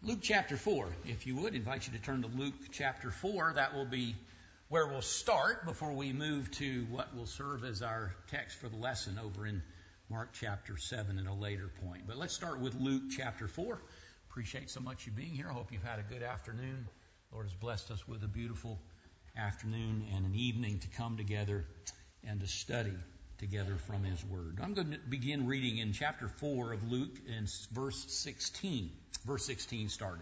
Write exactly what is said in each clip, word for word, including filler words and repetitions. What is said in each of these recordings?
Luke chapter four, if you would, I invite you to turn to Luke chapter four. That will be where we'll start before we move to what will serve as our text for the lesson over in Mark chapter seven at a later point. But let's start with Luke chapter four. Appreciate so much you being here. I hope you've had a good afternoon. The Lord has blessed us with a beautiful afternoon and an evening to come together and to study together from His Word. I'm going to begin reading in chapter four of Luke in verse sixteen. Verse sixteen starting.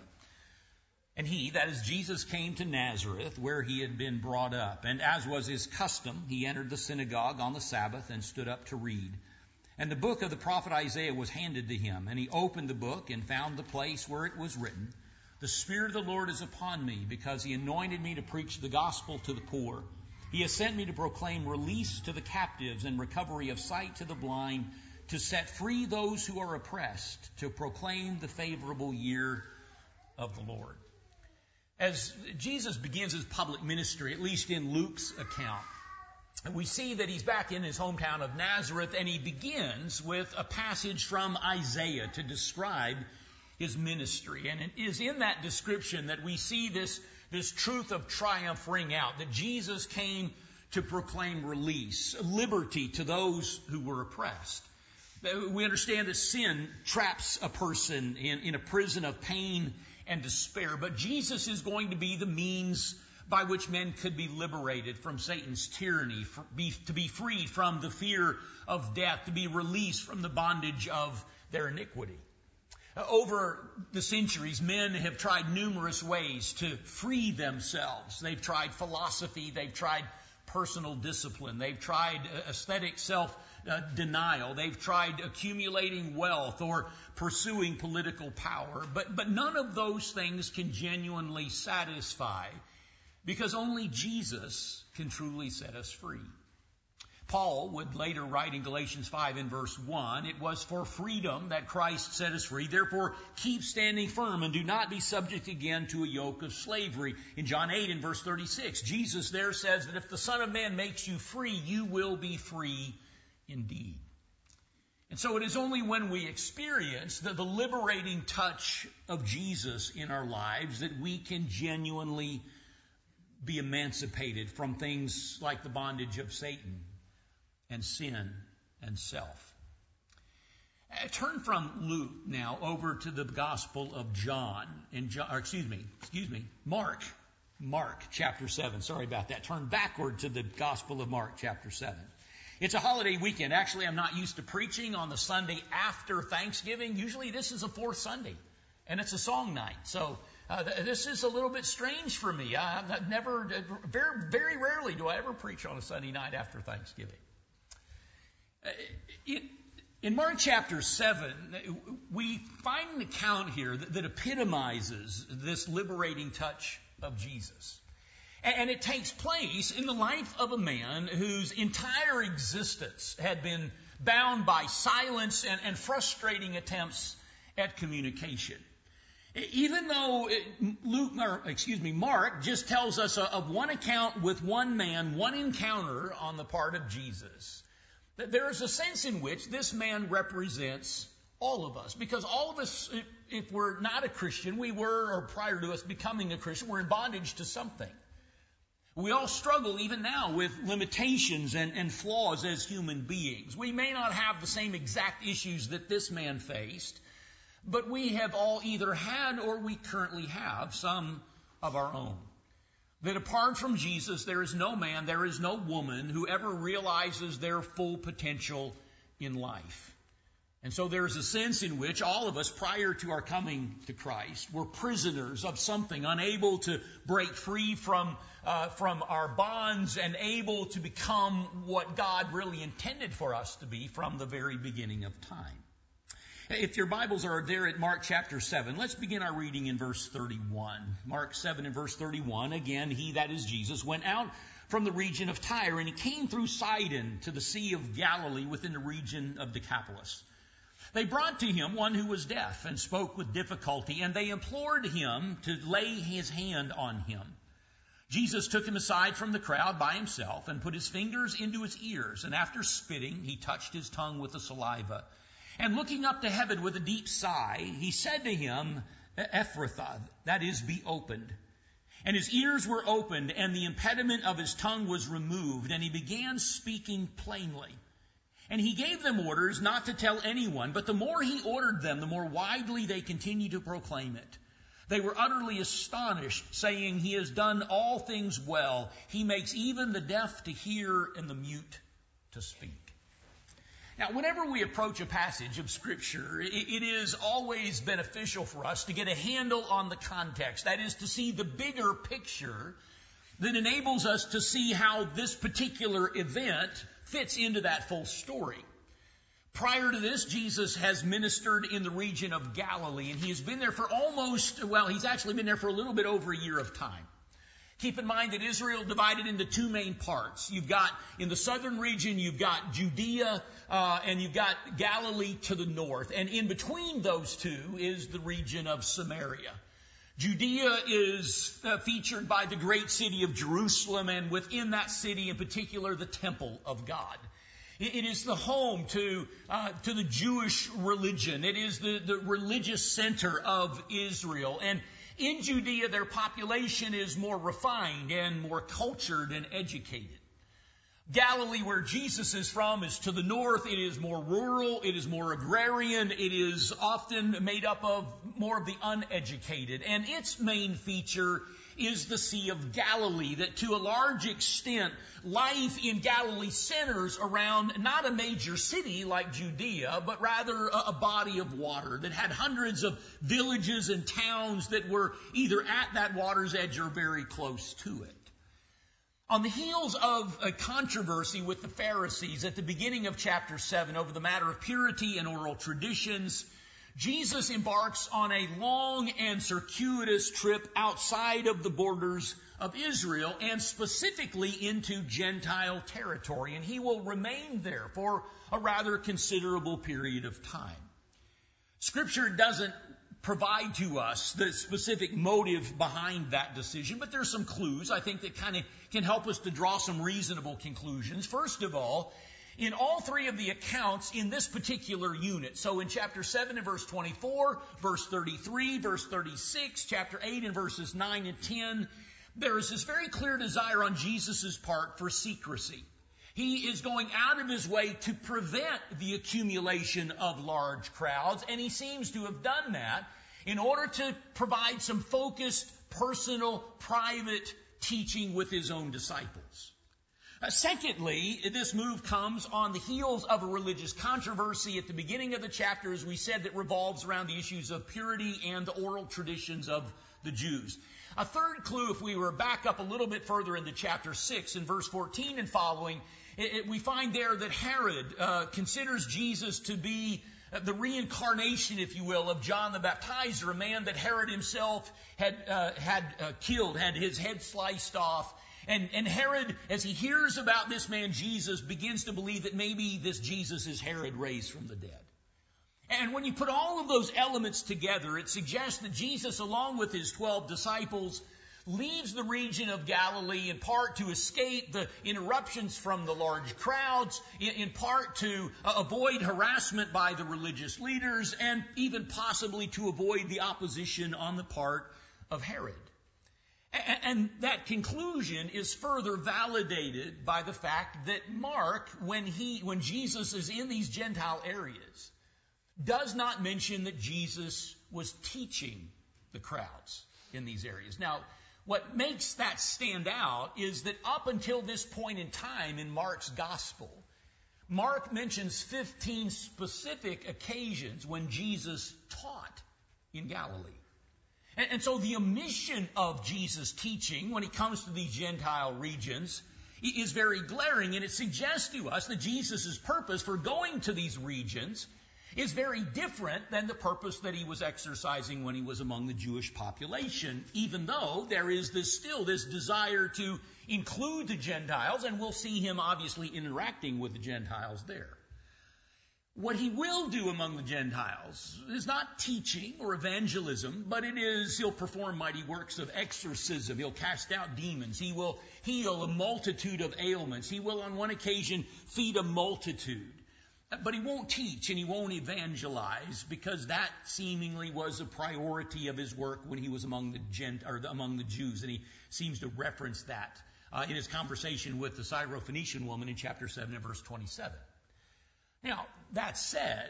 And he, that is Jesus, came to Nazareth, where he had been brought up. And as was his custom, he entered the synagogue on the Sabbath and stood up to read. And the book of the prophet Isaiah was handed to him. And he opened the book and found the place where it was written, "The Spirit of the Lord is upon me, because he anointed me to preach the gospel to the poor. He has sent me to proclaim release to the captives and recovery of sight to the blind, to set free those who are oppressed, to proclaim the favorable year of the Lord." As Jesus begins his public ministry, at least in Luke's account, we see that he's back in his hometown of Nazareth, and he begins with a passage from Isaiah to describe his ministry. And it is in that description that we see this, this truth of triumph ring out, that Jesus came to proclaim release, liberty to those who were oppressed. We understand that sin traps a person in, in a prison of pain and despair, but Jesus is going to be the means by which men could be liberated from Satan's tyranny, for, be, to be freed from the fear of death, to be released from the bondage of their iniquity. Uh, over the centuries, men have tried numerous ways to free themselves. They've tried philosophy, they've tried personal discipline, they've tried aesthetic self-denial, they've tried accumulating wealth or pursuing political power. But, but none of those things can genuinely satisfy, because only Jesus can truly set us free. Paul would later write in Galatians five in verse one, "It was for freedom that Christ set us free. Therefore, keep standing firm and do not be subject again to a yoke of slavery." In John eight in verse thirty-six, Jesus there says that if the Son of Man makes you free, you will be free indeed. And so it is only when we experience the, the liberating touch of Jesus in our lives that we can genuinely be emancipated from things like the bondage of Satan and sin and self. Uh, turn from Luke now over to the Gospel of John, in John, or excuse me, excuse me, Mark, Mark chapter seven. Sorry about that. Turn backward to the Gospel of Mark chapter seven. It's a holiday weekend. Actually, I'm not used to preaching on the Sunday after Thanksgiving. Usually this is a fourth Sunday, and it's a song night. So uh, th- this is a little bit strange for me. I, I've never, very, very rarely do I ever preach on a Sunday night after Thanksgiving. In Mark chapter seven, we find an account here that, that epitomizes this liberating touch of Jesus. And it takes place in the life of a man whose entire existence had been bound by silence and, and frustrating attempts at communication. Even though Luke, or excuse me, Mark just tells us of one account with one man, one encounter on the part of Jesus, there is a sense in which this man represents all of us. Because all of us, if we're not a Christian, we were, or prior to us becoming a Christian, we're in bondage to something. We all struggle even now with limitations and, and flaws as human beings. We may not have the same exact issues that this man faced, but we have all either had or we currently have some of our own. That apart from Jesus, there is no man, there is no woman who ever realizes their full potential in life. And so there's a sense in which all of us, prior to our coming to Christ, were prisoners of something, unable to break free from, uh, from our bonds and able to become what God really intended for us to be from the very beginning of time. If your Bibles are there at Mark chapter seven, let's begin our reading in verse thirty-one. Mark seven and verse thirty-one, again, he, that is Jesus, went out from the region of Tyre, and he came through Sidon to the Sea of Galilee within the region of Decapolis. They brought to him one who was deaf and spoke with difficulty, and they implored him to lay his hand on him. Jesus took him aside from the crowd by himself and put his fingers into his ears, and after spitting, he touched his tongue with the saliva. And looking up to heaven with a deep sigh, he said to him, Ephrathah, that is, be opened. And his ears were opened, and the impediment of his tongue was removed, and he began speaking plainly. And he gave them orders not to tell anyone, but the more he ordered them, the more widely they continued to proclaim it. They were utterly astonished, saying, "He has done all things well. He makes even the deaf to hear and the mute to speak." Now, whenever we approach a passage of Scripture, it is always beneficial for us to get a handle on the context. That is, to see the bigger picture that enables us to see how this particular event fits into that full story. Prior to this, Jesus has ministered in the region of Galilee, and he has been there for almost, well, he's actually been there for a little bit over a year of time. Keep in mind that Israel divided into two main parts. You've got, in the southern region, you've got Judea, uh, and you've got Galilee to the north. And in between those two is the region of Samaria. Judea is uh, featured by the great city of Jerusalem, and within that city in particular, the temple of God. It, it is the home to, uh, to the Jewish religion. It is the, the religious center of Israel. And in Judea, their population is more refined and more cultured and educated. Galilee, where Jesus is from, is to the north. It is more rural. It is more agrarian. It is often made up of more of the uneducated. And its main feature is the Sea of Galilee, that to a large extent, life in Galilee centers around not a major city like Judea, but rather a, a body of water that had hundreds of villages and towns that were either at that water's edge or very close to it. On the heels of a controversy with the Pharisees at the beginning of chapter seven over the matter of purity and oral traditions, Jesus embarks on a long and circuitous trip outside of the borders of Israel and specifically into Gentile territory, and he will remain there for a rather considerable period of time. Scripture doesn't provide to us the specific motive behind that decision, but there's some clues, I think, that kind of can help us to draw some reasonable conclusions. First of all, in all three of the accounts in this particular unit, so in chapter seven and verse twenty-four, verse thirty-three, verse thirty-six, chapter eight and verses nine and ten, there is this very clear desire on Jesus' part for secrecy. He is going out of his way to prevent the accumulation of large crowds, and he seems to have done that in order to provide some focused, personal, private teaching with his own disciples. Uh, secondly, this move comes on the heels of a religious controversy at the beginning of the chapter, as we said, that revolves around the issues of purity and the oral traditions of the Jews. A third clue, if we were back up a little bit further into chapter six, in verse fourteen and following, it, it, we find there that Herod uh, considers Jesus to be the reincarnation, if you will, of John the Baptizer, a man that Herod himself had uh, had uh, killed, had his head sliced off. And, and Herod, as he hears about this man Jesus, begins to believe that maybe this Jesus is Herod raised from the dead. And when you put all of those elements together, it suggests that Jesus, along with his twelve disciples, leaves the region of Galilee in part to escape the interruptions from the large crowds, in, in part to uh, avoid harassment by the religious leaders, and even possibly to avoid the opposition on the part of Herod. And that conclusion is further validated by the fact that Mark, when he, when Jesus is in these Gentile areas, does not mention that Jesus was teaching the crowds in these areas. Now, what makes that stand out is that up until this point in time in Mark's gospel, Mark mentions fifteen specific occasions when Jesus taught in Galilee. And, and so the omission of Jesus' teaching when it comes to these Gentile regions is very glaring, and it suggests to us that Jesus' purpose for going to these regions is very different than the purpose that he was exercising when he was among the Jewish population, even though there is this still this desire to include the Gentiles, and we'll see him obviously interacting with the Gentiles there. What he will do among the Gentiles is not teaching or evangelism, but it is he'll perform mighty works of exorcism. He'll cast out demons. He will heal a multitude of ailments. He will on one occasion feed a multitude. But he won't teach and he won't evangelize because that seemingly was a priority of his work when he was among the Gent or the, among the Jews, and he seems to reference that uh, in his conversation with the Syrophoenician woman in chapter seven and verse twenty-seven. Now, that said,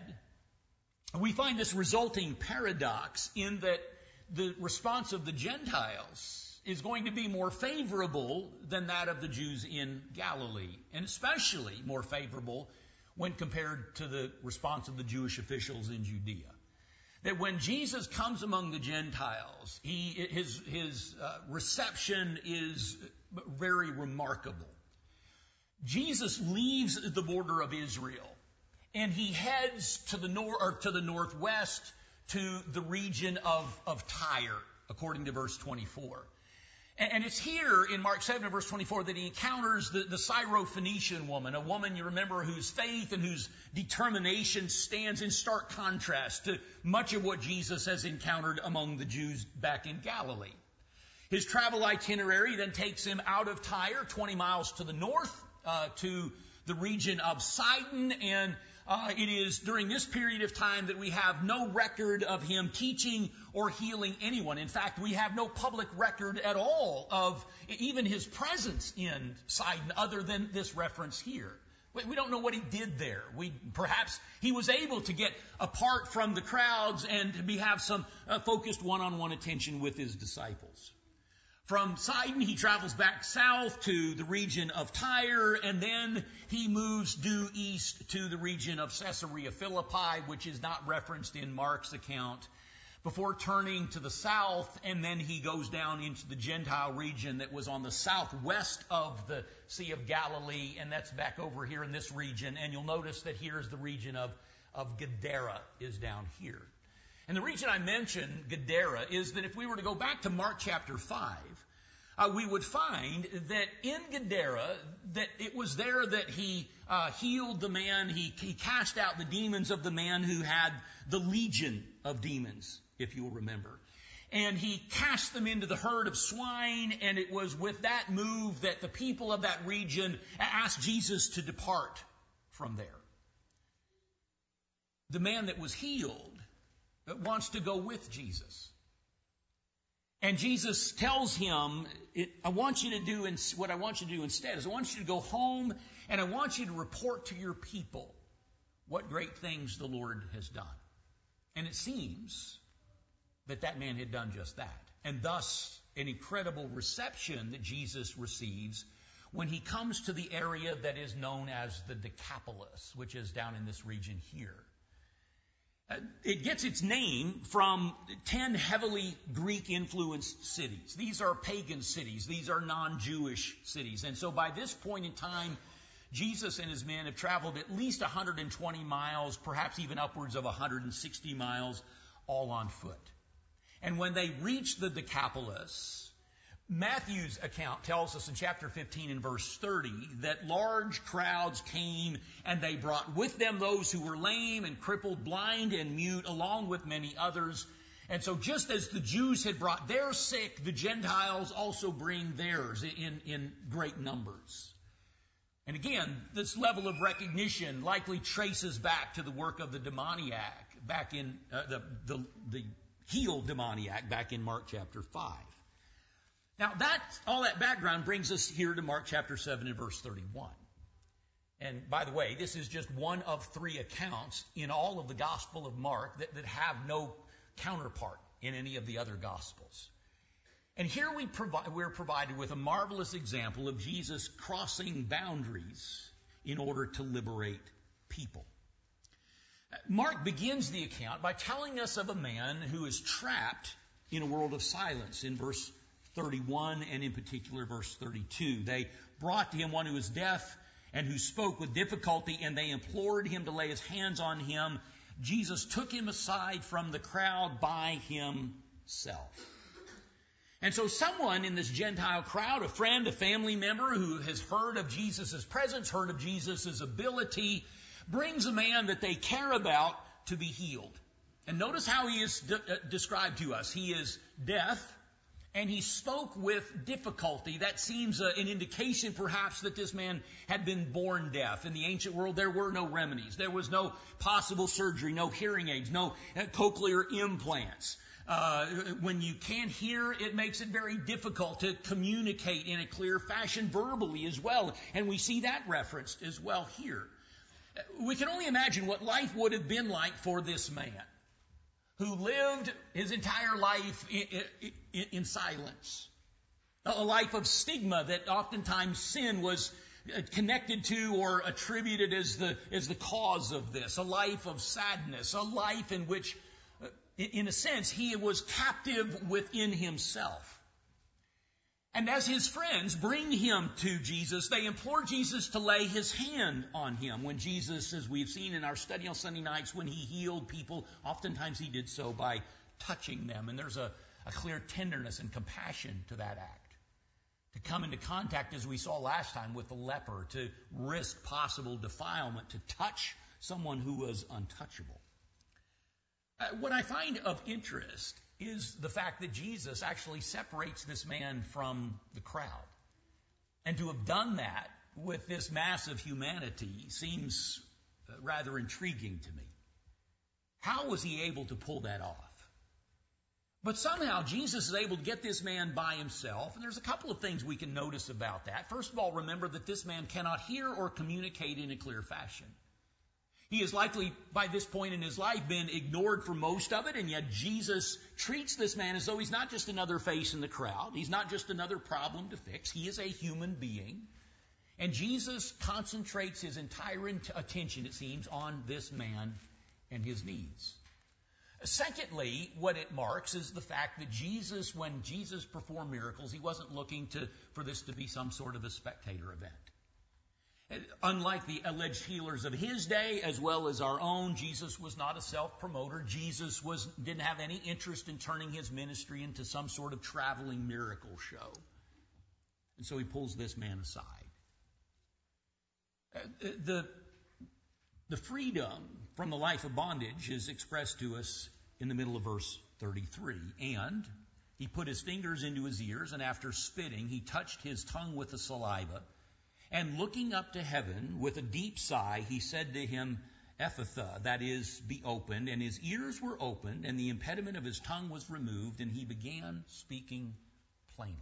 we find this resulting paradox in that the response of the Gentiles is going to be more favorable than that of the Jews in Galilee, and especially more favorable when compared to the response of the Jewish officials in Judea. That when Jesus comes among the Gentiles, he, his, his uh, reception is very remarkable. Jesus leaves the border of Israel, and he heads to the nor- or to the northwest to the region of, of Tyre, according to verse twenty-four. And it's here in Mark seven, verse twenty-four, that he encounters the, the Syrophoenician woman, a woman, you remember, whose faith and whose determination stands in stark contrast to much of what Jesus has encountered among the Jews back in Galilee. His travel itinerary then takes him out of Tyre, twenty miles to the north, uh, to the region of Sidon, and Uh, it is during this period of time that we have no record of him teaching or healing anyone. In fact, we have no public record at all of even his presence in Sidon other than this reference here. We, we don't know what he did there. We, perhaps he was able to get apart from the crowds and to be, have some uh, focused one-on-one attention with his disciples. From Sidon, he travels back south to the region of Tyre, and then he moves due east to the region of Caesarea Philippi, which is not referenced in Mark's account, before turning to the south, and then he goes down into the Gentile region that was on the southwest of the Sea of Galilee, and that's back over here in this region. And you'll notice that here's the region of, of Gadara is down here. And the reason I mention Gadara is that if we were to go back to Mark chapter five, uh, we would find that in Gadara, that it was there that he uh, healed the man, he, he cast out the demons of the man who had the legion of demons, if you'll remember. And he cast them into the herd of swine, and it was with that move that the people of that region asked Jesus to depart from there. The man that was healed wants to go with Jesus. And Jesus tells him, I want you to do, what I want you to do instead is I want you to go home and I want you to report to your people what great things the Lord has done. And it seems that that man had done just that. And thus, an incredible reception that Jesus receives when he comes to the area that is known as the Decapolis, which is down in this region here. Uh, it gets its name from ten heavily Greek-influenced cities. These are pagan cities. These are non-Jewish cities. And so by this point in time, Jesus and his men have traveled at least one hundred twenty miles, perhaps even upwards of one hundred sixty miles, all on foot. And when they reach the Decapolis, Matthew's account tells us in chapter fifteen and verse thirty that large crowds came and they brought with them those who were lame and crippled, blind and mute, along with many others. And so just as the Jews had brought their sick, the Gentiles also bring theirs in, in great numbers. And again, this level of recognition likely traces back to the work of the demoniac, back in uh, the, the, the healed demoniac back in Mark chapter five. Now, that, all that background brings us here to Mark chapter seven and verse thirty-one. And by the way, this is just one of three accounts in all of the Gospel of Mark that, that have no counterpart in any of the other Gospels. And here we provi- we're provided with a marvelous example of Jesus crossing boundaries in order to liberate people. Mark begins the account by telling us of a man who is trapped in a world of silence in verse thirty-one and in particular verse thirty-two. They brought to him one who was deaf and who spoke with difficulty, and they implored him to lay his hands on him. Jesus took him aside from the crowd by himself. And so someone in this Gentile crowd, a friend, a family member who has heard of Jesus' presence, heard of Jesus' ability, brings a man that they care about to be healed. And notice how he is de- uh, described to us. He is deaf And he spoke with difficulty. That seems uh, an indication perhaps that this man had been born deaf. In the ancient world, there were no remedies. There was no possible surgery, no hearing aids, no uh, cochlear implants. Uh, when you can't hear, it makes it very difficult to communicate in a clear fashion verbally as well. And we see that referenced as well here. We can only imagine what life would have been like for this man, who lived his entire life in, in, in silence. A life of stigma that oftentimes sin was connected to or attributed as the, as the cause of this. A life of sadness. A life in which, in a sense, he was captive within himself. And as his friends bring him to Jesus, they implore Jesus to lay his hand on him. When Jesus, as we've seen in our study on Sunday nights, when he healed people, oftentimes he did so by touching them. And there's a, a clear tenderness and compassion to that act. To come into contact, as we saw last time, with the leper, to risk possible defilement, to touch someone who was untouchable. Uh, what I find of interest is the fact that Jesus actually separates this man from the crowd. And to have done that with this mass of humanity seems rather intriguing to me. How was he able to pull that off? But somehow Jesus is able to get this man by himself. And there's a couple of things we can notice about that. First of all, remember that this man cannot hear or communicate in a clear fashion. He has likely, by this point in his life, been ignored for most of it, and yet Jesus treats this man as though he's not just another face in the crowd. He's not just another problem to fix. He is a human being. And Jesus concentrates his entire attention, it seems, on this man and his needs. Secondly, what it marks is the fact that Jesus, when Jesus performed miracles, he wasn't looking to for this to be some sort of a spectator event. Unlike the alleged healers of his day, as well as our own, Jesus was not a self-promoter. Jesus was didn't have any interest in turning his ministry into some sort of traveling miracle show. And so he pulls this man aside. The, the freedom from the life of bondage is expressed to us in the middle of verse thirty-three. And he put his fingers into his ears, and after spitting, he touched his tongue with the saliva. And looking up to heaven with a deep sigh, he said to him, Ephphatha, that is, be opened. And his ears were opened, and the impediment of his tongue was removed, and he began speaking plainly.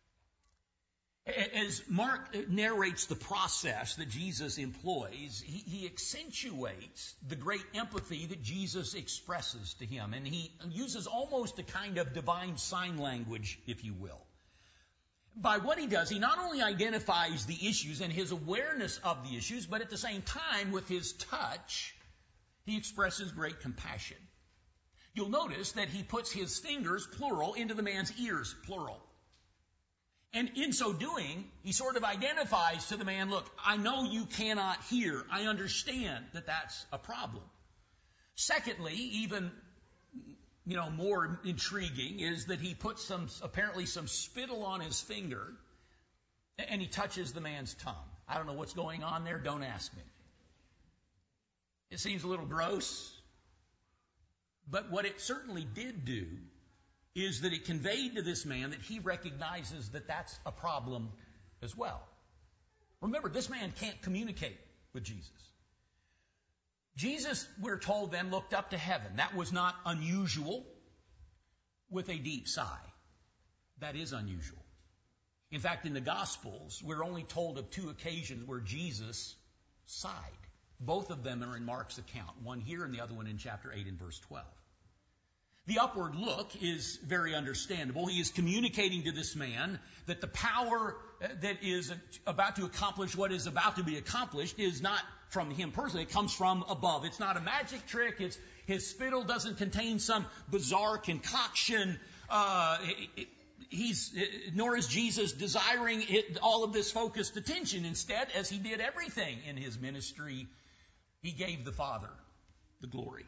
As Mark narrates the process that Jesus employs, he, he accentuates the great empathy that Jesus expresses to him. And he uses almost a kind of divine sign language, if you will. By what he does, he not only identifies the issues and his awareness of the issues, but at the same time, with his touch, he expresses great compassion. You'll notice that he puts his fingers, plural, into the man's ears, plural. And in so doing, he sort of identifies to the man, look, I know you cannot hear. I understand that that's a problem. Secondly, even you know, more intriguing is that he puts some, apparently some spittle on his finger, and he touches the man's tongue. I don't know what's going on there. Don't ask me. It seems a little gross, but what it certainly did do is that it conveyed to this man that he recognizes that that's a problem as well. Remember, this man can't communicate with Jesus. Jesus, we're told then, looked up to heaven. That was not unusual with a deep sigh. That is unusual. In fact, in the Gospels, we're only told of two occasions where Jesus sighed. Both of them are in Mark's account, one here and the other one in chapter eight and verse twelve. The upward look is very understandable. He is communicating to this man that the power that is about to accomplish what is about to be accomplished is not from him personally. It comes from above. It's not a magic trick. It's, his spittle doesn't contain some bizarre concoction. Uh, it, it, he's, nor is Jesus desiring it, all of this focused attention. Instead, as he did everything in his ministry, he gave the Father the glory.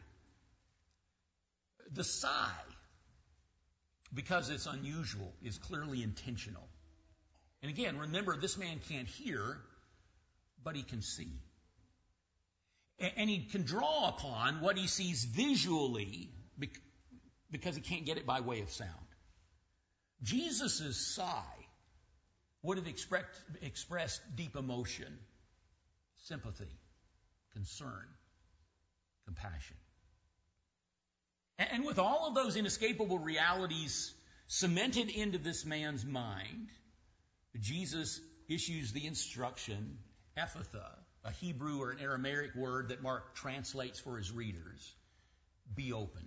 The sigh, because it's unusual, is clearly intentional. And again, remember, this man can't hear, but he can see. And he can draw upon what he sees visually because he can't get it by way of sound. Jesus' sigh would have expressed, expressed deep emotion, sympathy, concern, compassion. And with all of those inescapable realities cemented into this man's mind, Jesus issues the instruction, Ephatha, a Hebrew or an Aramaic word that Mark translates for his readers, be opened.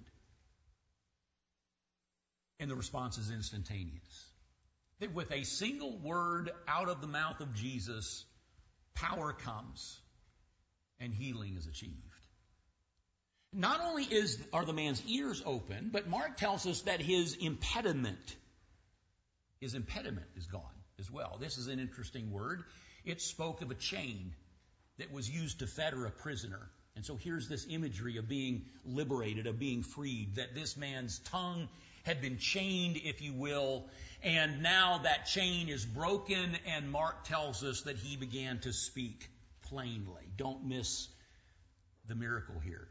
And the response is instantaneous. That with a single word out of the mouth of Jesus, power comes and healing is achieved. Not only is are the man's ears open, but Mark tells us that his impediment, his impediment is gone as well. This is an interesting word. It spoke of a chain that was used to fetter a prisoner. And so here's this imagery of being liberated, of being freed, that this man's tongue had been chained, if you will, and now that chain is broken, and Mark tells us that he began to speak plainly. Don't miss the miracle here.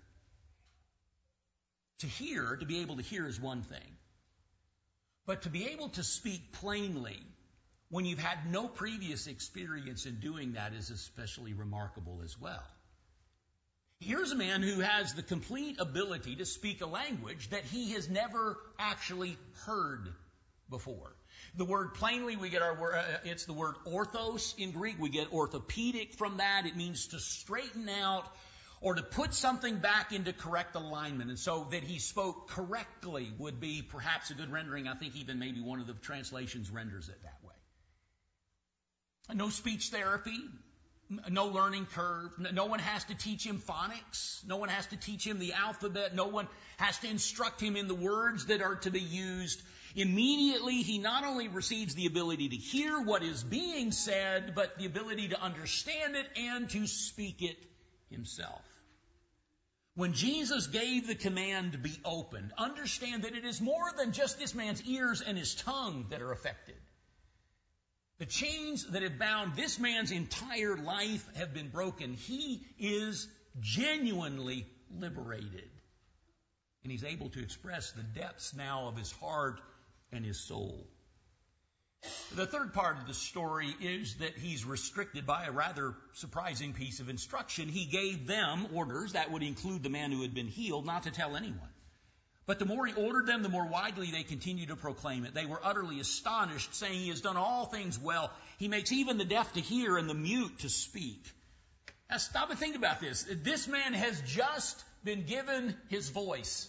To hear, to be able to hear is one thing. But to be able to speak plainly when you've had no previous experience in doing that is especially remarkable as well. Here's a man who has the complete ability to speak a language that he has never actually heard before. The word plainly, we get our word, uh, it's the word orthos in Greek. We get orthopedic from that. It means to straighten out or to put something back into correct alignment. And so that he spoke correctly would be perhaps a good rendering. I think even maybe one of the translations renders it that way. No speech therapy. No learning curve. No one has to teach him phonics. No one has to teach him the alphabet. No one has to instruct him in the words that are to be used. Immediately, he not only receives the ability to hear what is being said, but the ability to understand it and to speak it himself. When Jesus gave the command to be opened, understand that it is more than just this man's ears and his tongue that are affected. The chains that have bound this man's entire life have been broken. He is genuinely liberated. And he's able to express the depths now of his heart and his soul. The third part of the story is that he's restricted by a rather surprising piece of instruction. He gave them orders, that would include the man who had been healed, not to tell anyone. But the more he ordered them, the more widely they continued to proclaim it. They were utterly astonished, saying he has done all things well. He makes even the deaf to hear and the mute to speak. Now stop and think about this. This man has just been given his voice.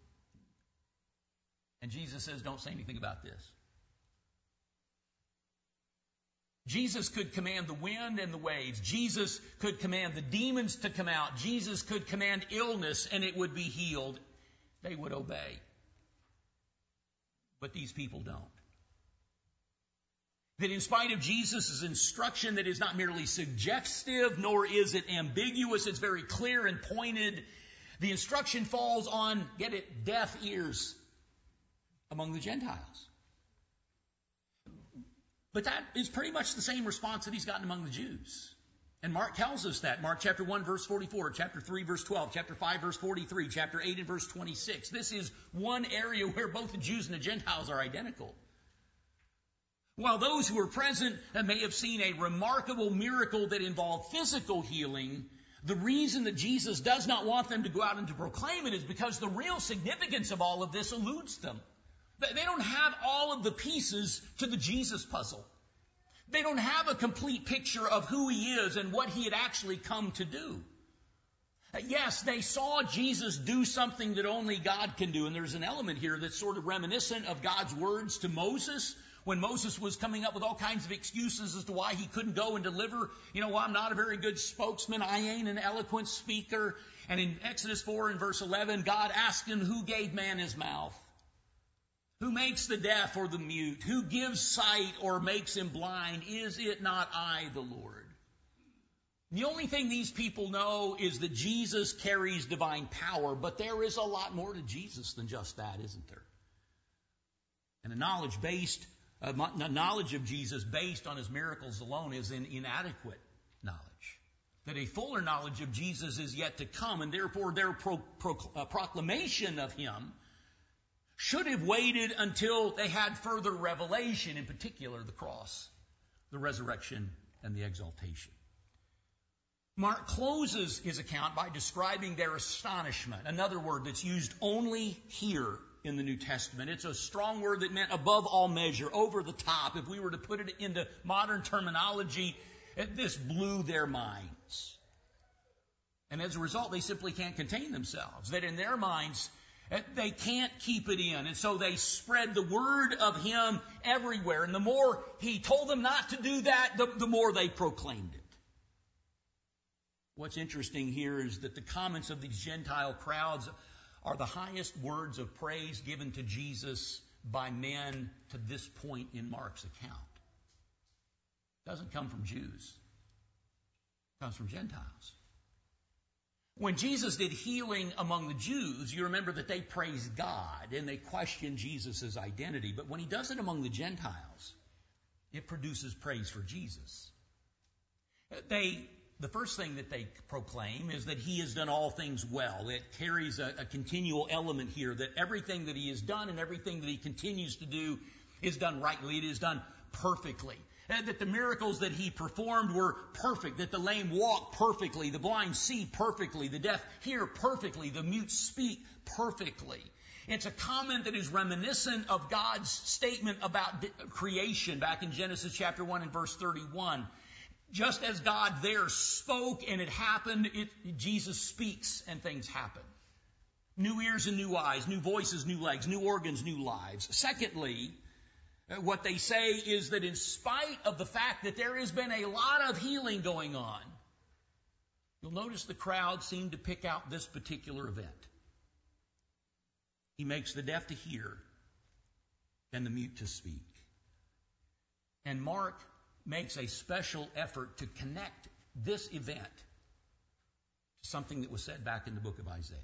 And Jesus says, don't say anything about this. Jesus could command the wind and the waves. Jesus could command the demons to come out. Jesus could command illness and it would be healed. They would obey. But these people don't. That in spite of Jesus' instruction that is not merely suggestive, nor is it ambiguous, it's very clear and pointed, the instruction falls on, get it, deaf ears among the Gentiles. But that is pretty much the same response that he's gotten among the Jews. And Mark tells us that. Mark chapter one, verse forty-four, chapter three, verse twelve, chapter five, verse forty-three, chapter eight, and verse twenty-six. This is one area where both the Jews and the Gentiles are identical. While those who were present may have seen a remarkable miracle that involved physical healing, the reason that Jesus does not want them to go out and to proclaim it is because the real significance of all of this eludes them. They don't have all of the pieces to the Jesus puzzle. They don't have a complete picture of who he is and what he had actually come to do. Yes, they saw Jesus do something that only God can do. And there's an element here that's sort of reminiscent of God's words to Moses when Moses was coming up with all kinds of excuses as to why he couldn't go and deliver. You know, well, I'm not a very good spokesman. I ain't an eloquent speaker. And in Exodus four and verse eleven, God asked him, who gave man his mouth? Who makes the deaf or the mute? Who gives sight or makes him blind? Is it not I, the Lord? The only thing these people know is that Jesus carries divine power, but there is a lot more to Jesus than just that, isn't there? And a knowledge based, a knowledge of Jesus based on his miracles alone is an inadequate knowledge. That a fuller knowledge of Jesus is yet to come, and therefore their pro, pro, uh, proclamation of him should have waited until they had further revelation, in particular the cross, the resurrection, and the exaltation. Mark closes his account by describing their astonishment, another word that's used only here in the New Testament. It's a strong word that meant above all measure, over the top. If we were to put it into modern terminology, this blew their minds. And as a result, they simply can't contain themselves. That in their minds, they can't keep it in. And so they spread the word of him everywhere. And the more he told them not to do that, the, the more they proclaimed it. What's interesting here is that the comments of these Gentile crowds are the highest words of praise given to Jesus by men to this point in Mark's account. It doesn't come from Jews. It comes from Gentiles. When Jesus did healing among the Jews, you remember that they praised God and they questioned Jesus' identity. But when he does it among the Gentiles, it produces praise for Jesus. They, the first thing that they proclaim is that he has done all things well. It carries a, a continual element here that everything that he has done and everything that he continues to do is done rightly. It is done perfectly. And that the miracles that he performed were perfect, that the lame walk perfectly, the blind see perfectly, the deaf hear perfectly, the mute speak perfectly. It's a comment that is reminiscent of God's statement about creation back in Genesis chapter one and verse thirty-one. Just as God there spoke and it happened, it, Jesus speaks and things happen. New ears and new eyes, new voices, new legs, new organs, new lives. Secondly, what they say is that in spite of the fact that there has been a lot of healing going on, you'll notice the crowd seem to pick out this particular event. He makes the deaf to hear and the mute to speak. And Mark makes a special effort to connect this event to something that was said back in the book of Isaiah.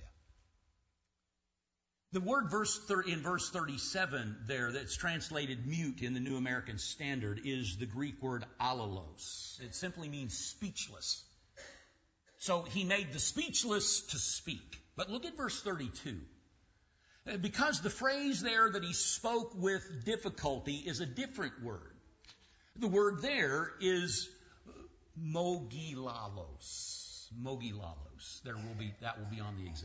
The word verse in verse thirty-seven there that's translated mute in the New American Standard is the Greek word alalos. It simply means speechless. So he made the speechless to speak. But look at verse thirty-two. Because the phrase there that he spoke with difficulty is a different word. The word there is mogilalos. Mogilalos. There will be, that will be on the exam.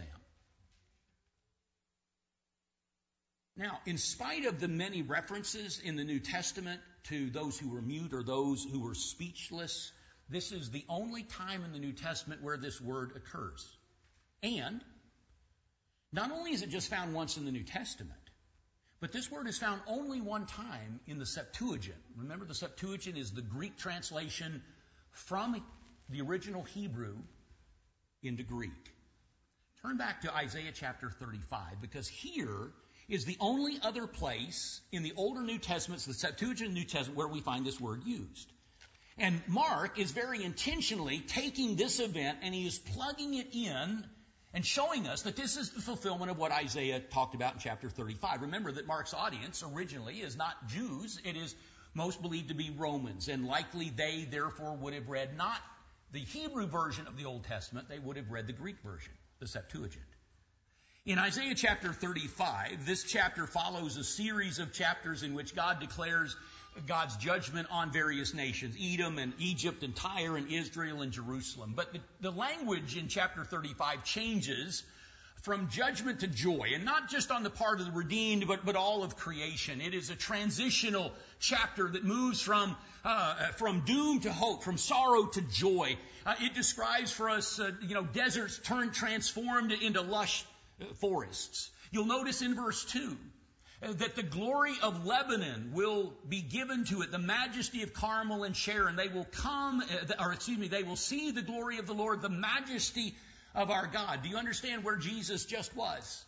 Now, in spite of the many references in the New Testament to those who were mute or those who were speechless, this is the only time in the New Testament where this word occurs. And not only is it just found once in the New Testament, but this word is found only one time in the Septuagint. Remember, the Septuagint is the Greek translation from the original Hebrew into Greek. Turn back to Isaiah chapter thirty-five, because here is the only other place in the older New Testament, the Septuagint New Testament, where we find this word used. And Mark is very intentionally taking this event and he is plugging it in and showing us that this is the fulfillment of what Isaiah talked about in chapter thirty-five. Remember that Mark's audience originally is not Jews. It is most believed to be Romans. And likely they, therefore, would have read not the Hebrew version of the Old Testament. They would have read the Greek version, the Septuagint. In Isaiah chapter thirty-five, this chapter follows a series of chapters in which God declares God's judgment on various nations, Edom and Egypt and Tyre and Israel and Jerusalem. But the, the language in chapter thirty-five changes from judgment to joy, and not just on the part of the redeemed, but, but all of creation. It is a transitional chapter that moves from, uh, from doom to hope, from sorrow to joy. Uh, it describes for us, uh, you know, deserts turned, transformed into lush forests. You'll notice in verse two that the glory of Lebanon will be given to it, the majesty of Carmel and Sharon. They will come, or excuse me, they will see the glory of the Lord, the majesty of our God. Do you understand where Jesus just was?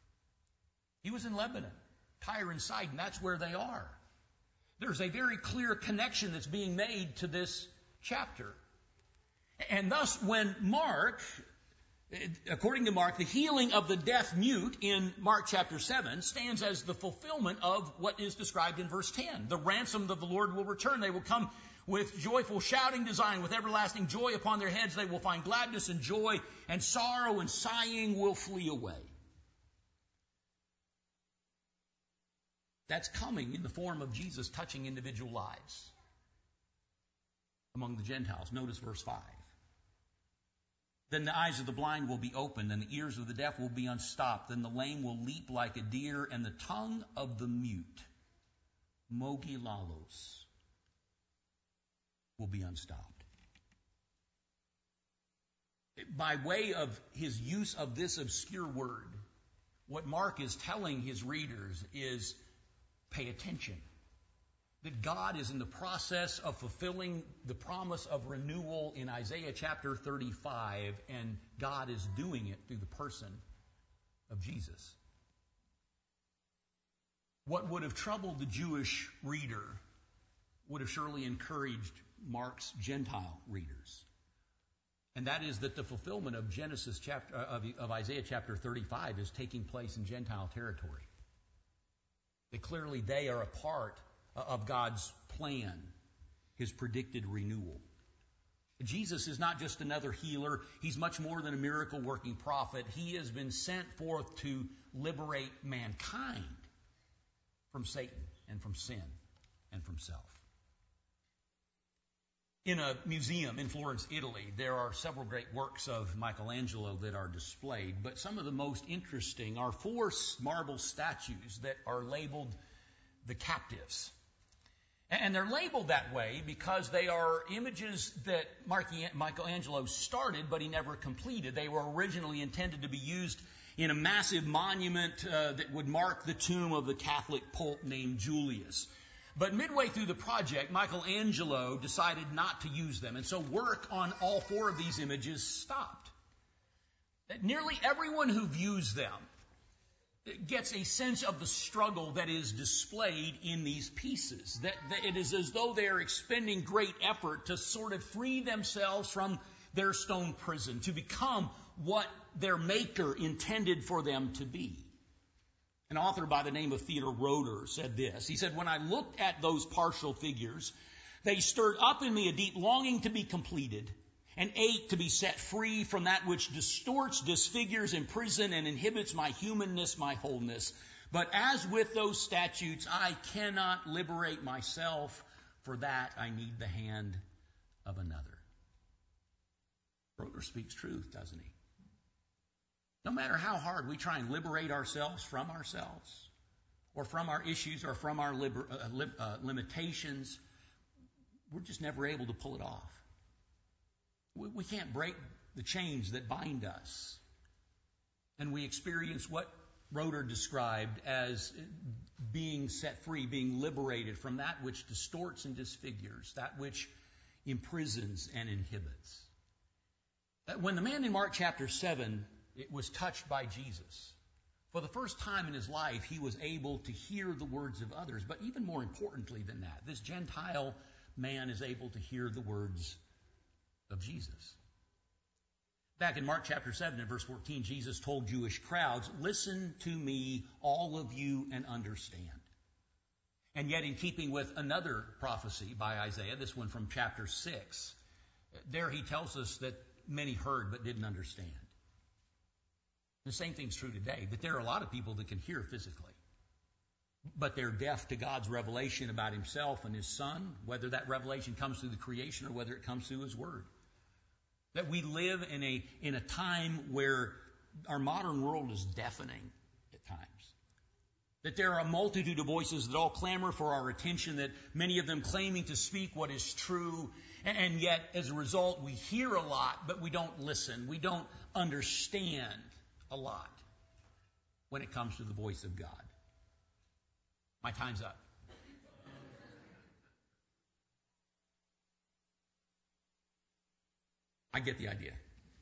He was in Lebanon, Tyre and Sidon. That's where they are. There's a very clear connection that's being made to this chapter. And thus, when Mark, according to Mark, the healing of the deaf mute in Mark chapter seven stands as the fulfillment of what is described in verse ten. The ransomed of the Lord will return. They will come with joyful shouting design, with everlasting joy upon their heads. They will find gladness and joy, and sorrow and sighing will flee away. That's coming in the form of Jesus touching individual lives among the Gentiles. Notice verse five. Then the eyes of the blind will be opened, and the ears of the deaf will be unstopped. Then the lame will leap like a deer, and the tongue of the mute, mogilalos, will be unstopped. By way of his use of this obscure word, what Mark is telling his readers is, pay attention. That God is in the process of fulfilling the promise of renewal in Isaiah chapter thirty-five, and God is doing it through the person of Jesus. What would have troubled the Jewish reader would have surely encouraged Mark's Gentile readers. And that is that the fulfillment of Genesis chapter of, of Isaiah chapter thirty-five is taking place in Gentile territory. That clearly they are a part of God's plan, his predicted renewal. Jesus is not just another healer. He's much more than a miracle-working prophet. He has been sent forth to liberate mankind from Satan and from sin and from self. In a museum in Florence, Italy, there are several great works of Michelangelo that are displayed, but some of the most interesting are four marble statues that are labeled the captives. And they're labeled that way because they are images that Michelangelo started, but he never completed. They were originally intended to be used in a massive monument uh, that would mark the tomb of the Catholic Pope named Julius. But midway through the project, Michelangelo decided not to use them, and so work on all four of these images stopped. Nearly everyone who views them gets a sense of the struggle that is displayed in these pieces. That, that it is as though they are expending great effort to sort of free themselves from their stone prison, to become what their maker intended for them to be. An author by the name of Theodor Roeder said this. He said, "When I looked at those partial figures, they stirred up in me a deep longing to be completed, an ache to be set free from that which distorts, disfigures, imprisons, and inhibits my humanness, my wholeness. But as with those statues, I cannot liberate myself. For that, I need the hand of another." Roeder speaks truth, doesn't he? No matter how hard we try and liberate ourselves from ourselves, or from our issues, or from our liber, uh, li, uh, limitations, we're just never able to pull it off. We, we can't break the chains that bind us. And we experience what Roeder described as being set free, being liberated from that which distorts and disfigures, that which imprisons and inhibits. When the man in Mark chapter seven it was touched by Jesus, for the first time in his life, he was able to hear the words of others. But even more importantly than that, this Gentile man is able to hear the words of Jesus. Back in Mark chapter seven and verse fourteen, Jesus told Jewish crowds, "Listen to me, all of you, and understand." And yet, in keeping with another prophecy by Isaiah, this one from chapter six, there he tells us that many heard but didn't understand. The same thing's true today, that there are a lot of people that can hear physically, but they're deaf to God's revelation about himself and his Son, whether that revelation comes through the creation or whether it comes through his Word. That we live in a, in a time where our modern world is deafening at times. That there are a multitude of voices that all clamor for our attention, that many of them claiming to speak what is true, and yet as a result we hear a lot, but we don't listen. We don't understand a lot when it comes to the voice of God. My time's up. I get the idea.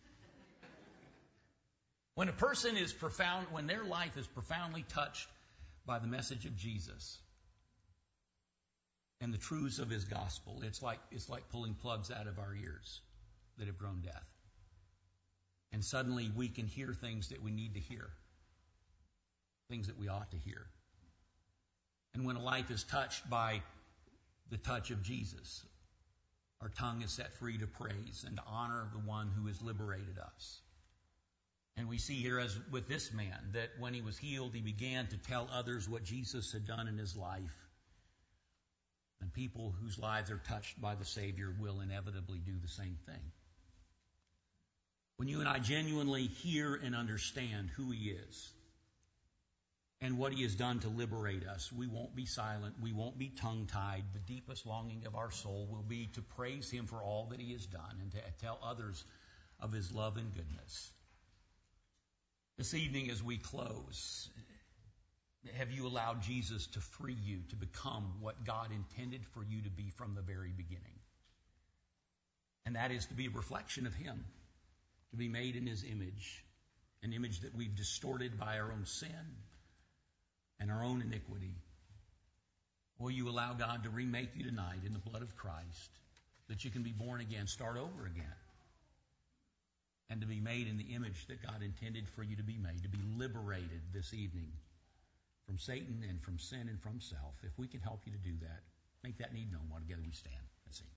When a person is profound, when their life is profoundly touched by the message of Jesus and the truths of his gospel, it's like it's like pulling plugs out of our ears that have grown deaf. And suddenly we can hear things that we need to hear, things that we ought to hear. And when a life is touched by the touch of Jesus, our tongue is set free to praise and to honor the one who has liberated us. And we see here, as with this man, that when he was healed, he began to tell others what Jesus had done in his life. And people whose lives are touched by the Savior will inevitably do the same thing. When you and I genuinely hear and understand who He is and what He has done to liberate us, we won't be silent, we won't be tongue-tied. The deepest longing of our soul will be to praise Him for all that He has done and to tell others of His love and goodness. This evening as we close, have you allowed Jesus to free you to become what God intended for you to be from the very beginning? And that is to be a reflection of Him, to be made in His image, an image that we've distorted by our own sin and our own iniquity. Will you allow God to remake you tonight in the blood of Christ, that you can be born again, start over again, and to be made in the image that God intended for you to be made, to be liberated this evening from Satan and from sin and from self? If we can help you to do that, make that need known while together we stand and sing.